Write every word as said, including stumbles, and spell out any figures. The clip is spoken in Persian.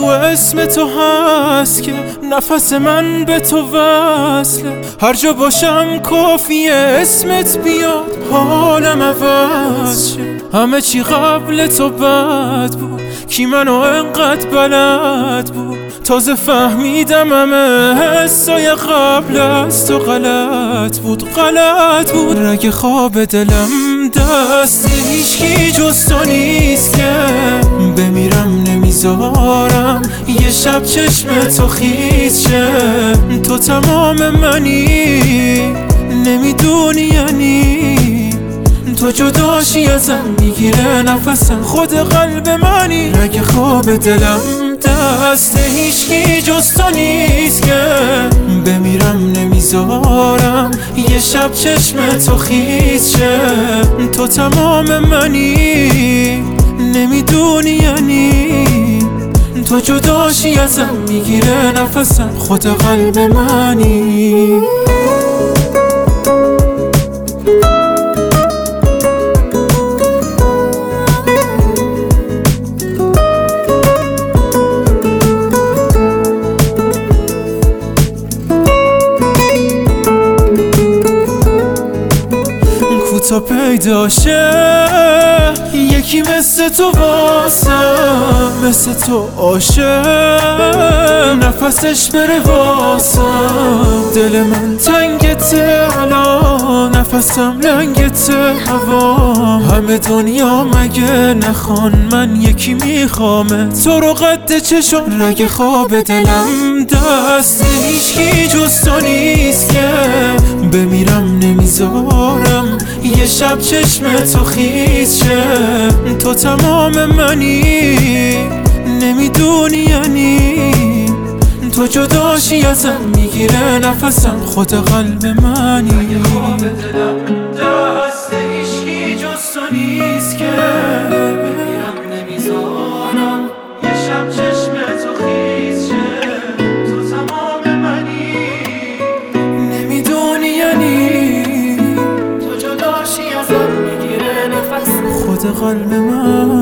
تو اسم تو هست که نفس من به تو وصله. هر جا باشم کافیه اسمت بیاد حالم عوض شه. همه چی قبل تو بد بود، کی منو انقدر بلد بود. تازه فهمیدم همه حسای قبل از تو غلط بود، غلط بود. رگ خواب دلم دست هیچکی جز تو نیست که بمیرم نمیذارم یه شب چشم تو خیس شه. تو تمام منی نمیدونی یعنی تو جداشی ازم میگیره نفسم، خود قلب منی. رگ خواب دلم دست هیچکی جز تو نیست که بمیرم نمیذارم یه شب چشم تو خیس شه. تو تمام منی نمیدونی یعنی تو جداشی ازم میگیره نفسم، خود قلب منی. تا پیدا شه یکی مثل تو واسم، مثل تو عاشق نفسش بره واسم. دل من تنگته الان نفسم لنگته هوام. همه دنیا مگه نخوان من یکی میخوامه تو رو قد چشم. رگ خواب دلم دست هیچکی جز تو نیست که بمیرم نمیذارم یه شب چشم تو خیس شه. تو تمام منی نمیدونی یعنی تو جداشی ازم میگیره نفسم، خود قلب منی. اگه خواب دلم دست هیچکی جز تو نیست که بمیرم نمیذارم یه شب چشم تو خیس شه. تو تمام منی نمیدونی یعنی تو جداشی ازم میگیره نفسم، خود قلب من.